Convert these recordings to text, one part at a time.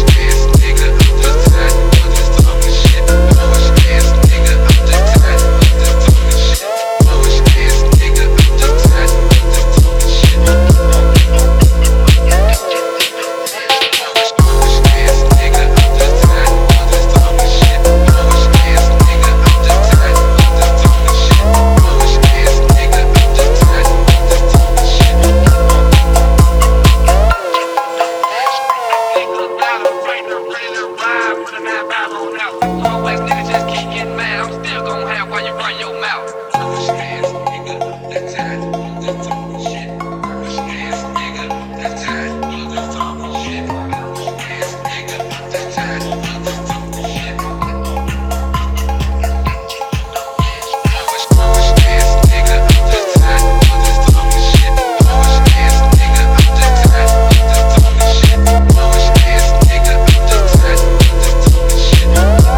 Always nigga just keep getting mad. I'm still gon' have while you run your mouth. Push ass nigga, that's tight. Just talking shit. Push ass nigga, that's tight. Just talking shit. Push ass nigga, that's tight. Just talking shit. Push ass nigga, that's tight. Just talking shit. Push ass nigga, that's tight. Just talking shit. Push ass nigga, that's tight. Just talking shit.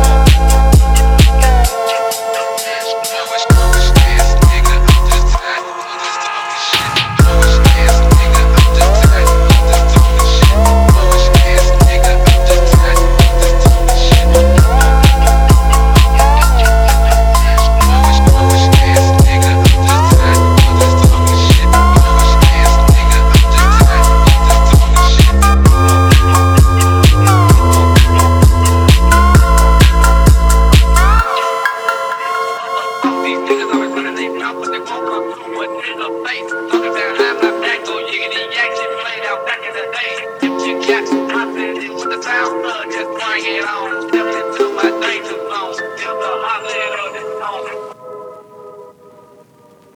These niggas always running their mouth, but they won't come through a nigga face. Talking down high, my back, go yiggity yak, shit played out back in the day. If you catch, I said it with the sound, just bring it on.